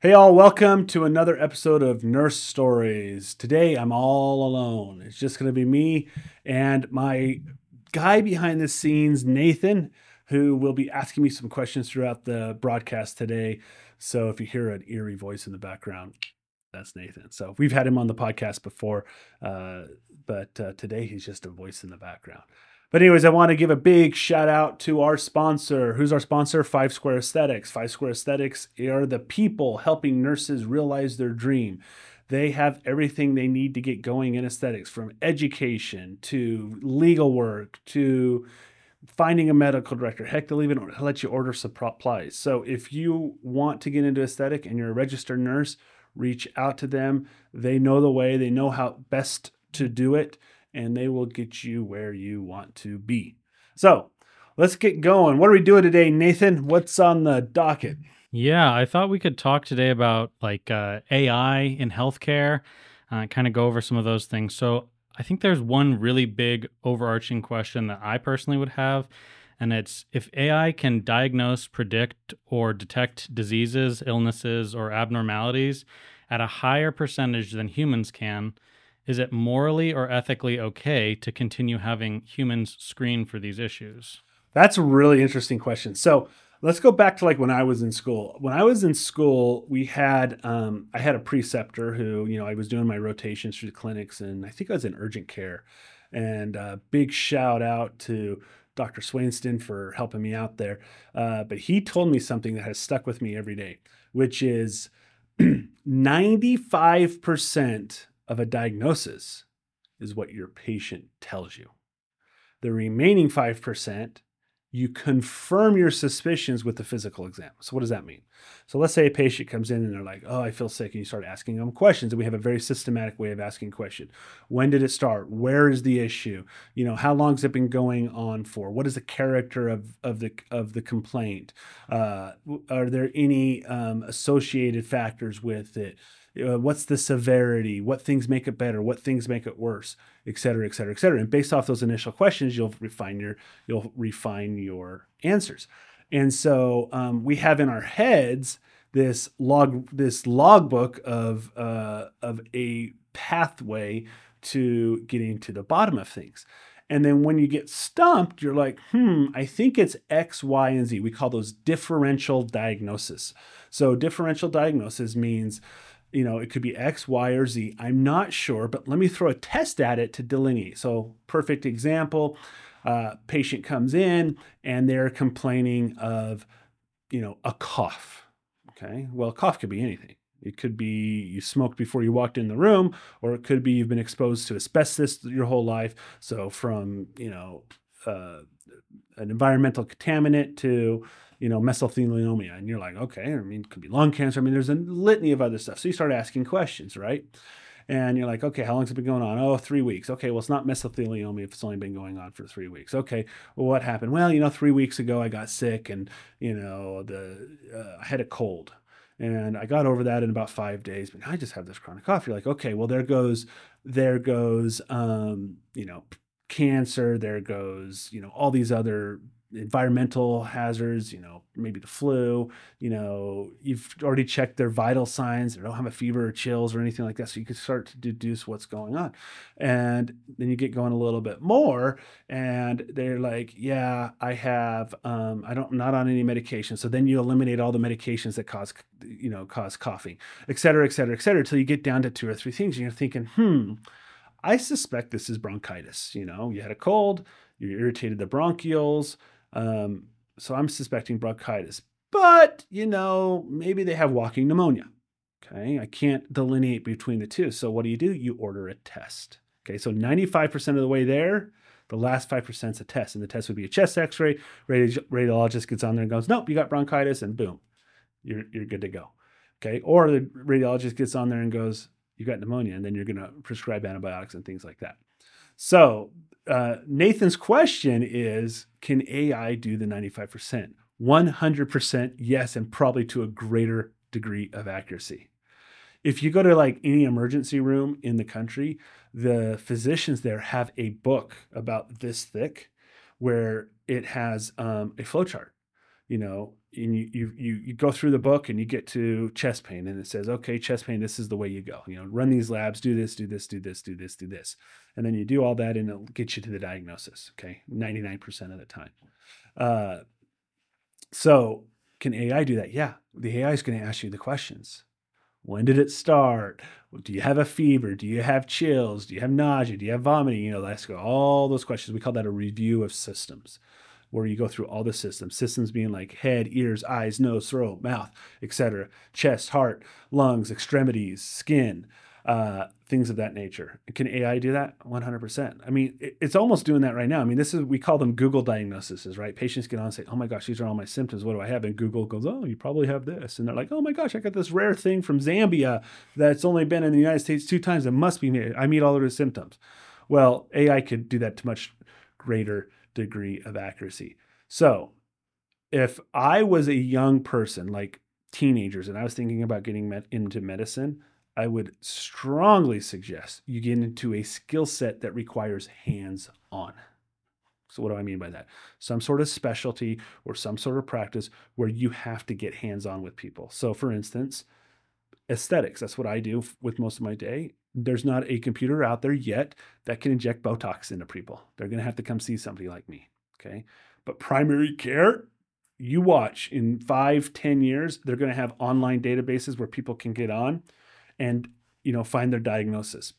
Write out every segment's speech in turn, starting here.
Hey, all, welcome to another episode of Nurse Stories. Today, I'm all alone. It's just going to be me and my guy behind the scenes, Nathan, who will be asking me some questions throughout the broadcast today. So if you hear an eerie voice in the background, that's Nathan. So we've had him on the podcast before, uh, but today he's just a voice in the background. But anyways, I want to give a big shout out to our sponsor. Who's our sponsor? Five Square Aesthetics. Five Square Aesthetics are the people helping nurses realize their dream. They have everything they need to get going in aesthetics, from education to legal work to finding a medical director. Heck, they'll even let you order supplies. So if you want to get into aesthetic and you're a registered nurse, reach out to them. They know the way, they know how best to do it, and they will get you where you want to be. So let's get going. What are we doing today, Nathan? What's on the docket? Yeah, I thought we could talk today about AI in healthcare, kind of go over some of those things. So I think there's one really big overarching question that I personally would have, and it's if AI can diagnose, predict, or detect diseases, illnesses, or abnormalities at a higher percentage than humans can, is it morally or ethically okay to continue having humans screen for these issues? That's a really interesting question. So let's go back to like when I was in school. When I was in school, we had I had a preceptor who, I was doing my rotations through the clinics, and I think I was in urgent care. And big shout out to Dr. Swainston for helping me out there. But he told me something that has stuck with me every day, which is 95% of a diagnosis is what your patient tells you. The remaining 5%, you confirm your suspicions with the physical exam. So what does that mean? So let's say a patient comes in and they're like, oh, I feel sick. And you start asking them questions. And we have a very systematic way of asking questions. When did it start? Where is the issue? How long has it been going on for? What is the character of the complaint? Are there any associated factors with it? What's the severity? What things make it better? What things make it worse? Et cetera, et cetera, et cetera. And based off those initial questions, you'll refine your answers. And so we have in our heads this logbook of a pathway to getting to the bottom of things. And then when you get stumped, you're like, I think it's X, Y, and Z. We call those differential diagnosis. So differential diagnosis means, it could be X, Y, or Z. I'm not sure, but let me throw a test at it to delineate. So perfect example, patient comes in and they're complaining of, a cough. Okay. Well, a cough could be anything. It could be you smoked before you walked in the room, or it could be you've been exposed to asbestos your whole life. So from, an environmental contaminant to, mesothelioma. And you're like, okay, it could be lung cancer. There's a litany of other stuff. So you start asking questions, right? And you're like, okay, how long has it been going on? Oh, 3 weeks. Okay, well, it's not mesothelioma if it's only been going on for 3 weeks. Okay, well, what happened? Well, 3 weeks ago I got sick, and I had a cold, and I got over that in about 5 days. But I just have this chronic cough. You're like, okay, well, there goes, cancer. There goes, all these other environmental hazards, maybe the flu, you've already checked their vital signs. They don't have a fever or chills or anything like that. So you can start to deduce what's going on. And then you get going a little bit more and they're like, yeah, I have, I'm not on any medication. So then you eliminate all the medications that cause coughing, et cetera, et cetera, et cetera, until you get down to 2 or 3 things. And you're thinking, I suspect this is bronchitis. You had a cold, you irritated the bronchioles. So I'm suspecting bronchitis, but maybe they have walking pneumonia. Okay. I can't delineate between the two. So what do? You order a test. Okay. So 95% of the way there, the last 5% is a test, and the test would be a chest x-ray. Radiologist gets on there and goes, nope, you got bronchitis, and boom, you're good to go. Okay. Or the radiologist gets on there and goes, you got pneumonia, and then you're going to prescribe antibiotics and things like that. So Nathan's question is, can AI do the 95%? 100% yes, and probably to a greater degree of accuracy. If you go to like any emergency room in the country, the physicians there have a book about this thick where it has a flowchart. you know, and you go through the book and you get to chest pain and it says, okay, chest pain, this is the way you go. You know, run these labs, do this, do this, do this, do this, do this. And then you do all that and it'll get you to the diagnosis. Okay. 99% of the time. So can AI do that? Yeah. The AI is going to ask you the questions. When did it start? Do you have a fever? Do you have chills? Do you have nausea? Do you have vomiting? You know, let's go all those questions. We call that a review of systems, where you go through all the systems being like head, ears, eyes, nose, throat, mouth, etc., chest, heart, lungs, extremities, skin, things of that nature. Can AI do that? 100%. I mean, it's almost doing that right now. I mean, we call them Google diagnoses, right? Patients get on and say, oh my gosh, these are all my symptoms. What do I have? And Google goes, oh, you probably have this. And they're like, oh my gosh, I got this rare thing from Zambia that's only been in the United States 2 times. It must be me. I meet all of the symptoms. Well, AI could do that to much greater degree of accuracy. So if I was a young person, like teenagers, and I was thinking about getting into medicine, I would strongly suggest you get into a skill set that requires hands-on. So what do I mean by that? Some sort of specialty or some sort of practice where you have to get hands-on with people. So for instance, aesthetics, that's what I do with most of my day. There's not a computer out there yet that can inject Botox into people. They're going to have to come see somebody like me. Okay. But primary care, you watch in 5-10 years, they're going to have online databases where people can get on and, you know, find their diagnosis.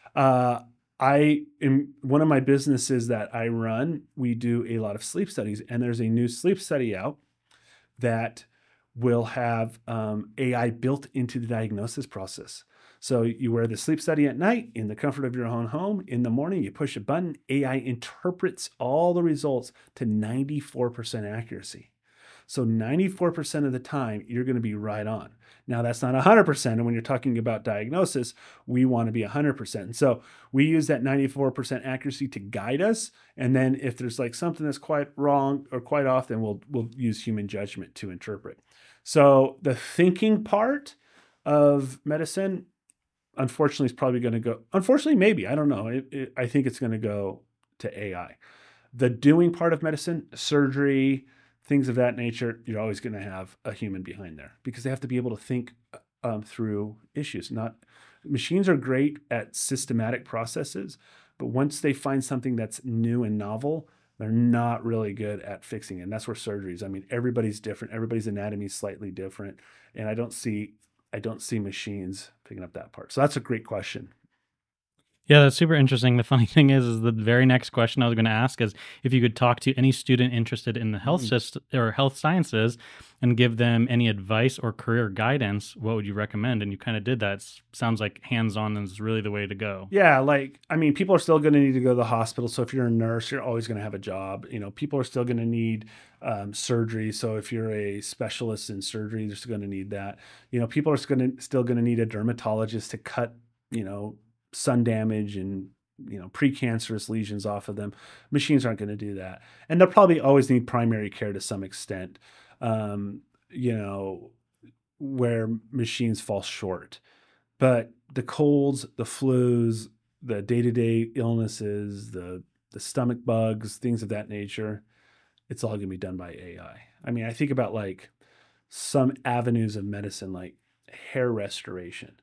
In one of my businesses that I run, we do a lot of sleep studies, and there's a new sleep study out that will have AI built into the diagnosis process. So you wear the sleep study at night in the comfort of your own home. In the morning, you push a button, AI interprets all the results to 94% accuracy. So 94% of the time, you're going to be right on. Now, that's not 100%. And when you're talking about diagnosis, we want to be 100%. And so we use that 94% accuracy to guide us. And then if there's like something that's quite wrong or quite off, then we'll use human judgment to interpret. So the thinking part of medicine, unfortunately, is probably going to go, unfortunately, maybe, I don't know. I think it's going to go to AI. The doing part of medicine, surgery, things of that nature, you're always going to have a human behind there because they have to be able to think through issues. Machines are great at systematic processes, but once they find something that's new and novel, they're not really good at fixing it. And that's where surgeries. I mean, everybody's different. Everybody's anatomy is slightly different, and I don't see machines picking up that part. So that's a great question. Yeah, that's super interesting. The funny thing is the very next question I was going to ask is if you could talk to any student interested in the health system or health sciences and give them any advice or career guidance, what would you recommend? And you kind of did that. Sounds like hands-on is really the way to go. Yeah, people are still going to need to go to the hospital. So if you're a nurse, you're always going to have a job. You know, people are still going to need surgery. So if you're a specialist in surgery, they're still going to need that. You know, people are still going to need a dermatologist to cut, you know, sun damage and, you know, precancerous lesions off of them. Machines aren't going to do that. And they'll probably always need primary care to some extent, you know, where machines fall short. But the colds, the flus, the day-to-day illnesses, the stomach bugs, things of that nature, it's all going to be done by AI. I mean, I think about like some avenues of medicine, like hair restoration.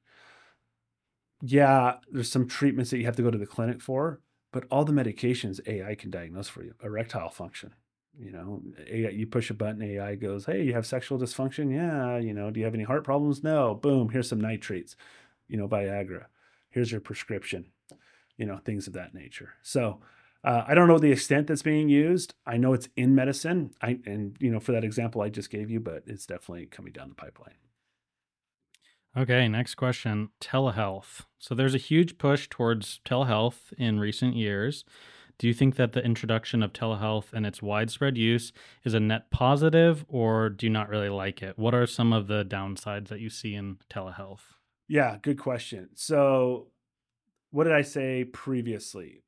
Yeah, there's some treatments that you have to go to the clinic for, but all the medications AI can diagnose for you. Erectile function, you know, AI, you push a button, AI goes, hey, you have sexual dysfunction? Yeah. You know, do you have any heart problems? No. Boom, here's some nitrates, you know, Viagra. Here's your prescription, you know, things of that nature. So I don't know the extent that's being used. I know it's in medicine. And, you know, for that example I just gave you, but it's definitely coming down the pipeline. Okay, next question. Telehealth. So there's a huge push towards telehealth in recent years. Do you think that the introduction of telehealth and its widespread use is a net positive, or do you not really like it? What are some of the downsides that you see in telehealth? Yeah, good question. So what did I say previously?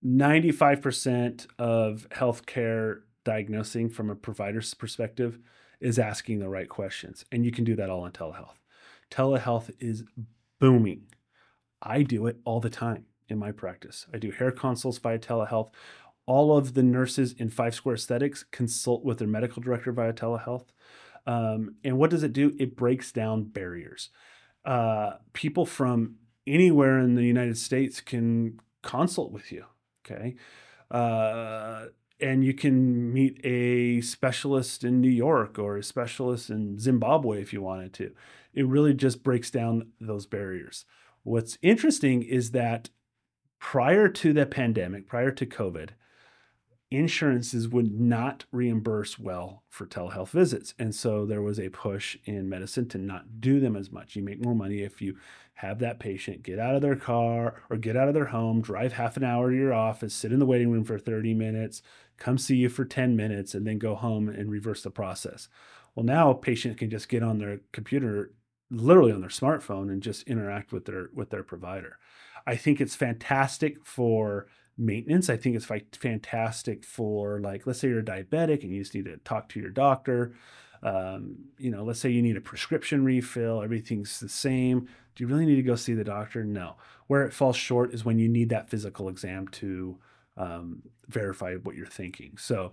95% of healthcare diagnosing from a provider's perspective is asking the right questions. And you can do that all in telehealth. Telehealth is booming. I do it all the time in my practice. I do hair consults via telehealth. all of the nurses in 5 Square Aesthetics consult with their medical director via telehealth. And what does it do? It breaks down barriers. People from anywhere in the United States can consult with you. Okay. And you can meet a specialist in New York or a specialist in Zimbabwe if you wanted to. It really just breaks down those barriers. What's interesting is that prior to the pandemic, prior to COVID, insurances would not reimburse well for telehealth visits. And so there was a push in medicine to not do them as much. You make more money if you have that patient get out of their car or get out of their home, drive half an hour to your office, sit in the waiting room for 30 minutes, come see you for 10 minutes, and then go home and reverse the process. Well, now a patient can just get on their computer, literally on their smartphone, and just interact with their provider. I think it's fantastic for maintenance. I think it's fantastic for, like, let's say you're a diabetic and you just need to talk to your doctor. Let's say you need a prescription refill, everything's the same. Do you really need to go see the doctor? No. Where it falls short is when you need that physical exam to verify what you're thinking. So,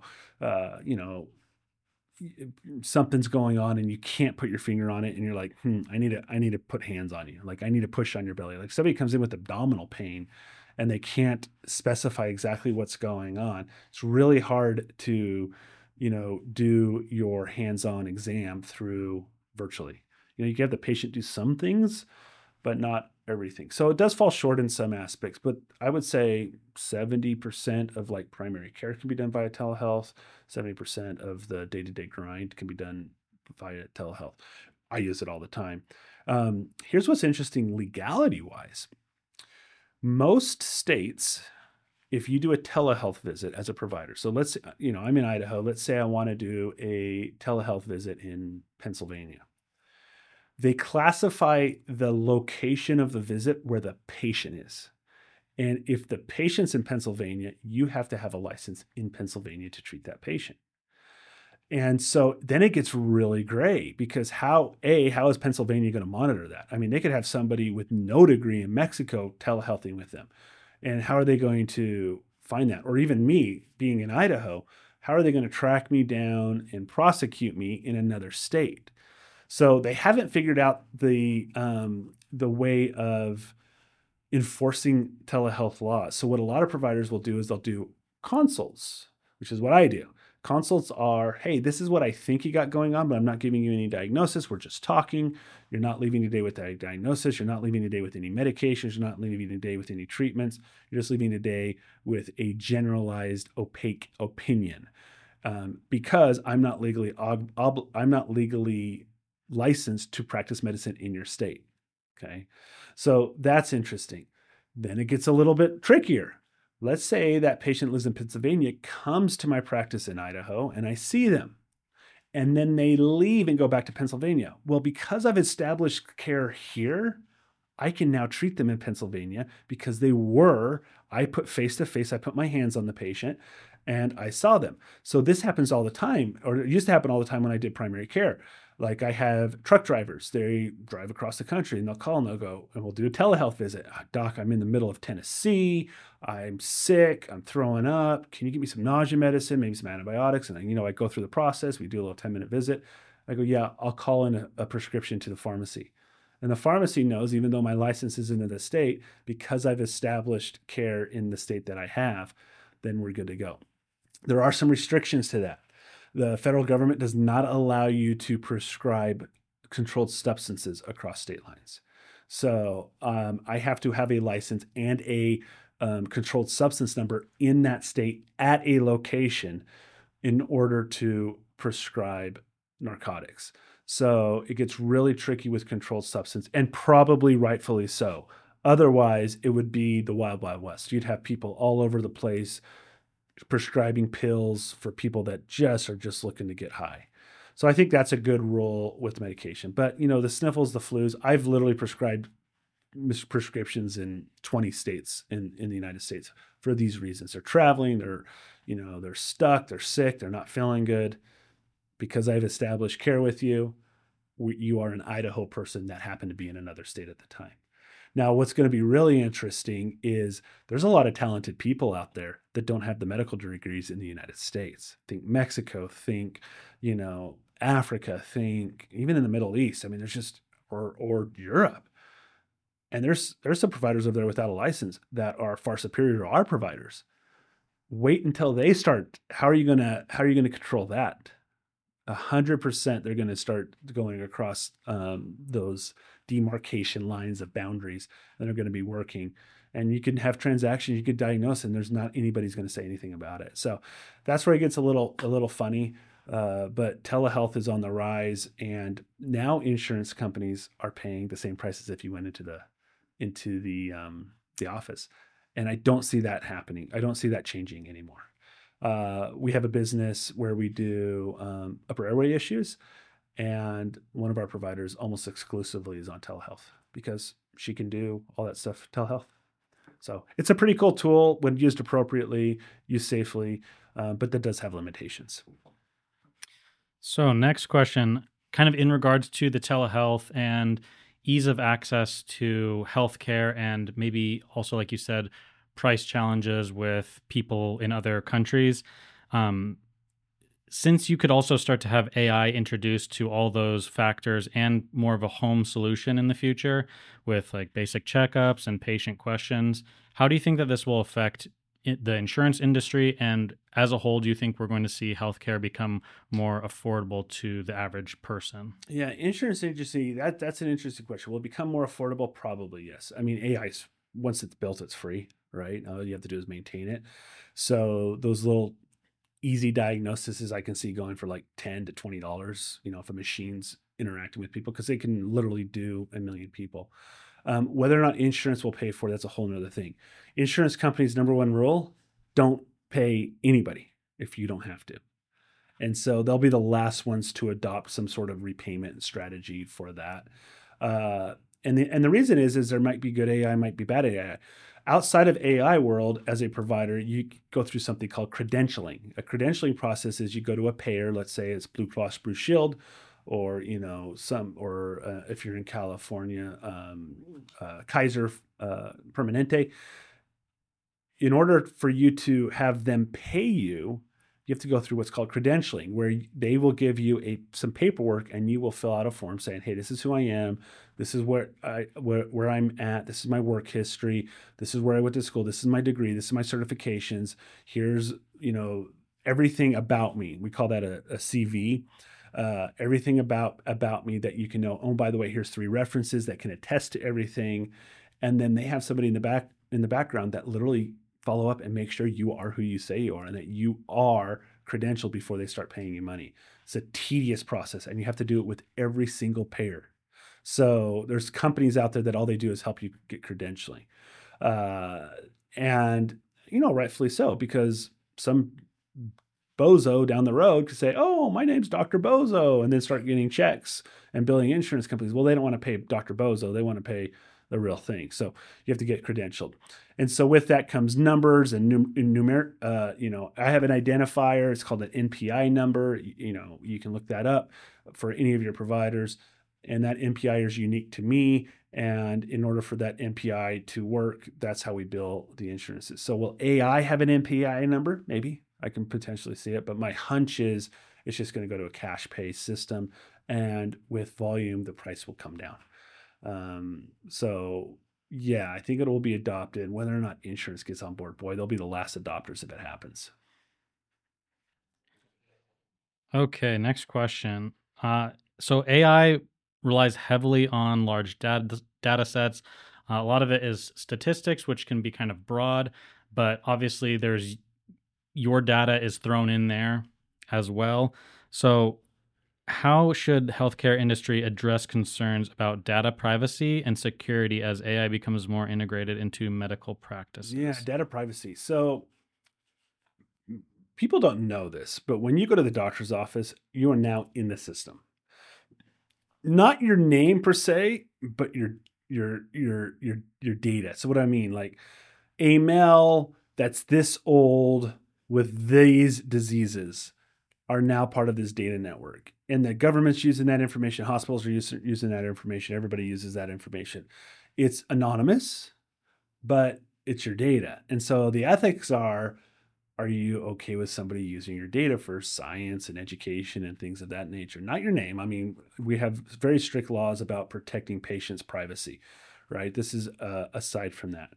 something's going on and you can't put your finger on it, and you're like, I need to put hands on you. Like, I need to push on your belly. Like, somebody comes in with abdominal pain and they can't specify exactly what's going on. It's really hard to, do your hands-on exam through virtually. You can have the patient do some things, but not everything. So it does fall short in some aspects, but I would say 70% of like primary care can be done via telehealth. 70% of the day-to-day grind can be done via telehealth. I use it all the time. Here's what's interesting legality-wise. Most states, if you do a telehealth visit as a provider, so let's, I'm in Idaho. Let's say I want to do a telehealth visit in Pennsylvania. They classify the location of the visit where the patient is. And if the patient's in Pennsylvania, you have to have a license in Pennsylvania to treat that patient. And so then it gets really gray, because how is Pennsylvania going to monitor that? I mean, they could have somebody with no degree in Mexico telehealthing with them. And how are they going to find that? Or even me being in Idaho, how are they going to track me down and prosecute me in another state? So they haven't figured out the way of enforcing telehealth laws. So what a lot of providers will do is they'll do consults, which is what I do. Consults are, hey, this is what I think you got going on, but I'm not giving you any diagnosis. We're just talking. You're not leaving today with a diagnosis. You're not leaving today with any medications. You're not leaving today with any treatments. You're just leaving today with a generalized, opaque opinion, because I'm not legally licensed to practice medicine in your state. Okay, so that's interesting. Then it gets a little bit trickier. Let's say that patient lives in Pennsylvania, comes to my practice in Idaho, and I see them, and then they leave and go back to Pennsylvania. Well, because I've established care here, I can now treat them in Pennsylvania because I put face-to-face, I put my hands on the patient, and I saw them. So this happens all the time, or it used to happen all the time when I did primary care. Like, I have truck drivers, they drive across the country and they'll call and they'll go, and we'll do a telehealth visit. Doc, I'm in the middle of Tennessee. I'm sick. I'm throwing up. Can you give me some nausea medicine, maybe some antibiotics? And I go through the process. We do a little 10-minute visit. I go, yeah, I'll call in a prescription to the pharmacy. And the pharmacy knows, even though my license isn't in the state, because I've established care in the state that I have, then we're good to go. There are some restrictions to that. The federal government does not allow you to prescribe controlled substances across state lines. So I have to have a license and a controlled substance number in that state at a location in order to prescribe narcotics. So it gets really tricky with controlled substance, and probably rightfully so. Otherwise, it would be the wild, wild west. You'd have people all over the place prescribing pills for people that are just looking to get high. So I think that's a good rule with medication. But, the sniffles, the flus, I've literally prescribed prescriptions in 20 states in the United States for these reasons. They're traveling, they're stuck, they're sick, they're not feeling good. Because I've established care with you, you are an Idaho person that happened to be in another state at the time. Now, what's going to be really interesting is there's a lot of talented people out there that don't have the medical degrees in the United States. Think Mexico, think, Africa, think even in the Middle East. I mean, there's just, or Europe. And there's some providers over there without a license that are far superior to our providers. Wait until they start. How are you gonna control that? 100% they're going to start going across those demarcation lines of boundaries, and they're going to be working. And you can have transactions, you could diagnose, and there's not anybody's going to say anything about it. So that's where it gets a little funny. But telehealth is on the rise, and now insurance companies are paying the same prices if you went into the office. And I don't see that happening. I don't see that changing anymore. We have a business where we do upper airway issues, and one of our providers almost exclusively is on telehealth because she can do all that stuff telehealth. So it's a pretty cool tool when used appropriately, used safely, but that does have limitations. So next question, kind of in regards to the telehealth and ease of access to healthcare, and maybe also, like you said, price challenges with people in other countries. Since you could also start to have AI introduced to all those factors and more of a home solution in the future with like basic checkups and patient questions, how do you think that this will affect the insurance industry? And as a whole, do you think we're going to see healthcare become more affordable to the average person? Yeah, insurance industry, that's an interesting question. Will it become more affordable? Probably, yes. I mean, AI's, once it's built, it's free, right? All you have to do is maintain it. So those little easy diagnoses I can see going for like $10 to $20, if a machine's interacting with people, because they can literally do a million people. Whether or not insurance will pay for it, that's a whole nother thing. Insurance companies' number one rule, don't pay anybody if you don't have to. And so they'll be the last ones to adopt some sort of repayment strategy for that. And the reason is there might be good AI, might be bad AI. Outside of AI world, as a provider, you go through something called credentialing. A credentialing process is you go to a payer, let's say it's Blue Cross Blue Shield, or if you're in California, Kaiser Permanente. In order for you to have them pay you, you have to go through what's called credentialing, where they will give you some paperwork, and you will fill out a form saying, "Hey, this is who I am. This is where I'm at. This is my work history. This is where I went to school. This is my degree. This is my certifications. Here's everything about me." We call that a CV. Everything about me that you can know. Oh, by the way, here's 3 references that can attest to everything, and then they have somebody in the background that literally follow up and make sure you are who you say you are and that you are credentialed before they start paying you money. It's a tedious process, and you have to do it with every single payer. So there's companies out there that all they do is help you get credentialing. And, rightfully so, because some bozo down the road could say, "Oh, my name's Dr. Bozo," and then start getting checks and billing insurance companies. Well, they don't want to pay Dr. Bozo. They want to pay the real thing. So you have to get credentialed. And so with that comes numbers and numeric. I have an identifier. It's called an NPI number. You can look that up for any of your providers. And that NPI is unique to me. And in order for that NPI to work, that's how we bill the insurances. So will AI have an NPI number? Maybe. I can potentially see it. But my hunch is it's just going to go to a cash pay system. And with volume, the price will come down. So yeah, I think it will be adopted. Whether or not insurance gets on board, boy, they'll be the last adopters if it happens. Okay, next question. So AI relies heavily on large data sets. A lot of it is statistics, which can be kind of broad, but obviously there's your data is thrown in there as well. So how should healthcare industry address concerns about data privacy and security as AI becomes more integrated into medical practices? Yeah, data privacy. So people don't know this, but when you go to the doctor's office, you are now in the system. Not your name per se, but your data. So what I mean, like a male that's this old with these diseases are now part of this data network. and the government's using that information. Hospitals are using that information. Everybody uses that information. It's anonymous, but it's your data. And so the ethics are you okay with somebody using your data for science and education and things of that nature? Not your name. I mean, we have very strict laws about protecting patients' privacy, right? This is aside from that.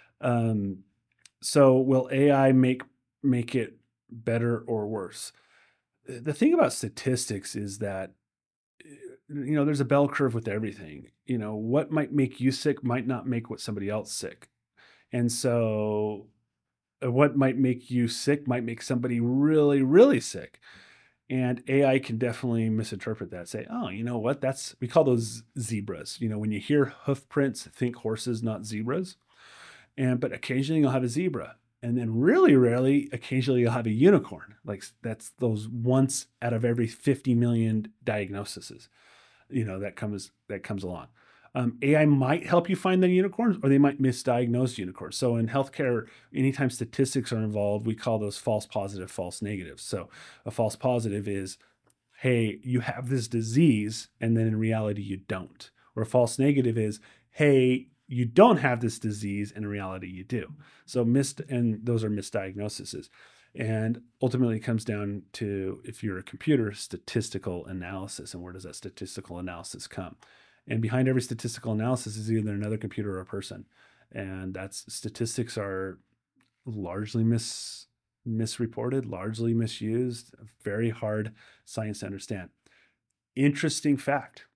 So will AI make it better or worse? The thing about statistics is that there's a bell curve with everything. What might make you sick might not make what somebody else sick. And so what might make you sick might make somebody really, really sick. And AI can definitely misinterpret that. Say, oh, you know what? We call those zebras. When you hear hoof prints, think horses, not zebras. But occasionally you'll have a zebra. And then really rarely, occasionally you'll have a unicorn. Like that's those once out of every 50 million diagnoses, that comes along. AI might help you find the unicorns, or they might misdiagnose unicorns. So in healthcare, anytime statistics are involved, we call those false positive, false negatives. So a false positive is, hey, you have this disease, and then in reality you don't. Or a false negative is, hey, you don't have this disease, and in reality you do. So and those are misdiagnoses. And ultimately it comes down to, if you're a computer, statistical analysis. And where does that statistical analysis come? And behind every statistical analysis is either another computer or a person. And statistics are largely misreported, largely misused, very hard science to understand. Interesting fact.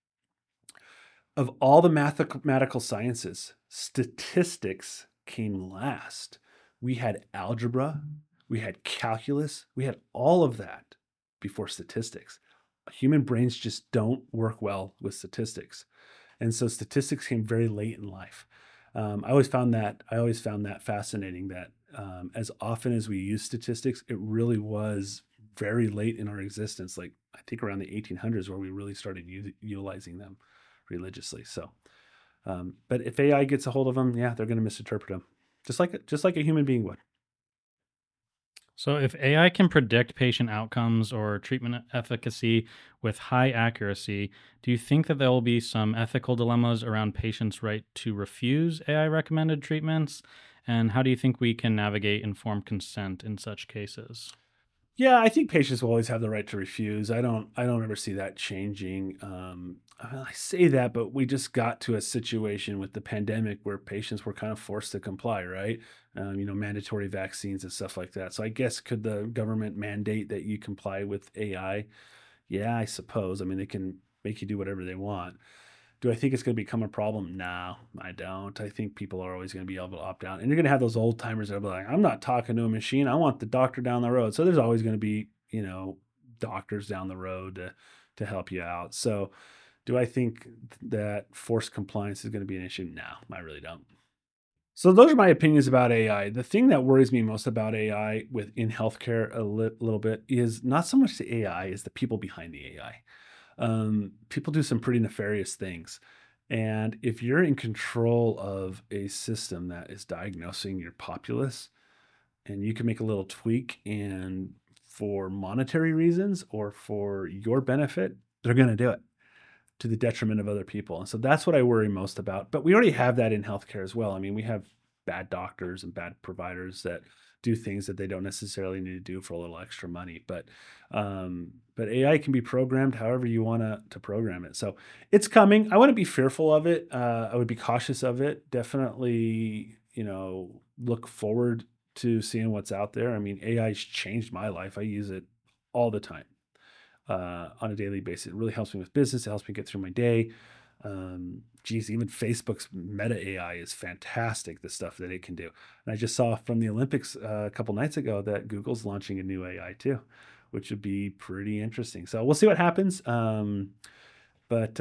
Of all the mathematical sciences, statistics came last. We had algebra, we had calculus, we had all of that before statistics. Human brains just don't work well with statistics. And so statistics came very late in life. I always found that fascinating, that as often as we use statistics, it really was very late in our existence, like I think around the 1800s, where we really started utilizing them religiously. So, but if AI gets a hold of them, yeah, they're going to misinterpret them, just like a human being would. So if AI can predict patient outcomes or treatment efficacy with high accuracy, do you think that there will be some ethical dilemmas around patients' right to refuse AI recommended treatments? And how do you think we can navigate informed consent in such cases? Yeah, I think patients will always have the right to refuse. I don't ever see that changing. I say that, but we just got to a situation with the pandemic where patients were kind of forced to comply, right? Mandatory vaccines and stuff like that. So I guess, could the government mandate that you comply with AI? Yeah, I suppose. I mean, they can make you do whatever they want. Do I think it's going to become a problem? No, I don't. I think people are always going to be able to opt out. And you're going to have those old timers that are like, I'm not talking to a machine. I want the doctor down the road. So there's always going to be, doctors down the road to help you out. So do I think that forced compliance is going to be an issue? No, I really don't. So those are my opinions about AI. The thing that worries me most about AI in healthcare a little bit is not so much the AI, is the people behind the AI. People do some pretty nefarious things. And if you're in control of a system that is diagnosing your populace, and you can make a little tweak, and for monetary reasons or for your benefit, they're going to do it to the detriment of other people. And so that's what I worry most about. But we already have that in healthcare as well. I mean, we have bad doctors and bad providers that do things that they don't necessarily need to do for a little extra money. But AI can be programmed however you want to program it. So it's coming. I wouldn't be fearful of it. I would be cautious of it. Definitely, look forward to seeing what's out there. I mean, AI's changed my life. I use it all the time on a daily basis. It really helps me with business. It helps me get through my day. Even Facebook's Meta AI is fantastic, the stuff that it can do. And I just saw from the Olympics a couple nights ago that Google's launching a new AI too, which would be pretty interesting. So we'll see what happens. But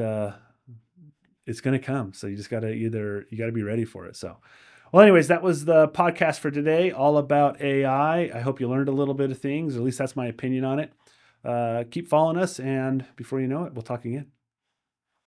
it's going to come. So you just got to be ready for it. So, well, anyways, that was the podcast for today, all about AI. I hope you learned a little bit of things, or at least that's my opinion on it. Keep following us, and before you know it, we'll talk again.